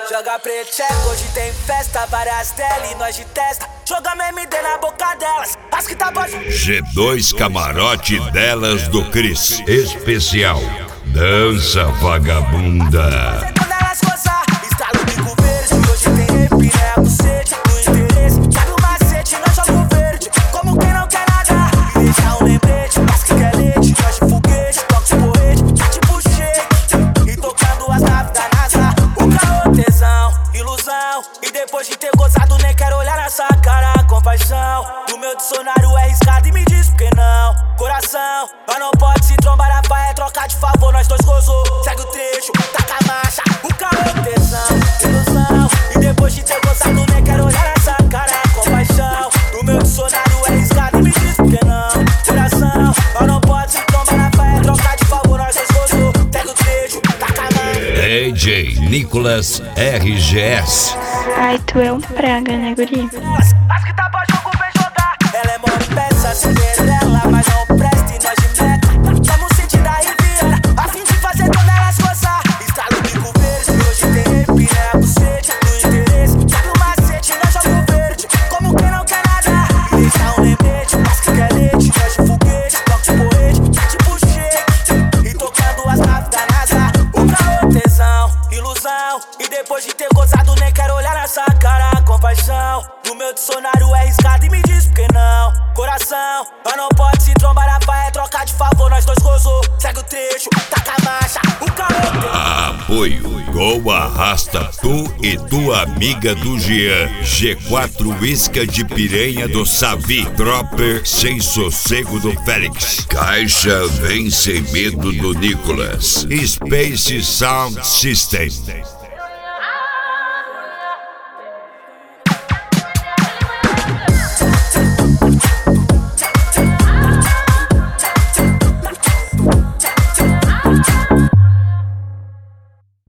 Joga precheca, hoje tem festa, várias dela e nós de testa. Jogamos MD na boca delas, as que tá baixo. G2 Camarote delas do Cris. Especial Dança Vagabunda. E depois de ter gozado, nem quero olhar nessa cara. Compaixão do meu dicionário é riscado e me diz por que não. Coração, mas não pode se trombar, a pá é trocar de favor, nós dois gozou. Segue o trecho, taca a marcha, o carro tesão, ilusão. E depois de ter gozado, nem quero olhar nessa cara. Compaixão do meu dicionário é riscado e me diz por que não. Coração, mas não pode se trombar, a pá é trocar de favor, nós dois gozou. Segue o trecho, taca a marcha. DJ Nicolas RGS. Ai, tu é um praga, né, guri? As que tá pra jogo, vem jogar. Ela é mó peça, Cinderela, mas não presta e nós de meta. Tamo sentindo a Riviera, a fim de fazer todas elas gozar. Instala o bico verde, hoje tem repi, né, a bucete do interesse. Sabe o macete, nós jogo verde, como quem não quer nada. E deixa um lembrete, mas que quer leite. Nós de foguete, toque de poete, tá tipo shake. E tocando as naves da NASA. O caô, tesão, ilusão. E depois de ter gozado, nem quero olhar nessa cara. Compaixão do meu dicionário é riscado e me diz por que não. Coração, mas não pode se trombar, a pá é trocar de favor, nós dois gozou. Segue o trecho, taca a marcha, o carro. Apoio Gol Arrasta Tu e tua amiga do Jean. G4 Isca de Piranha do Savi. Dropper Sem Sossego do Félix. Caixa Vem Sem Medo do Nicolas. Space Sound System.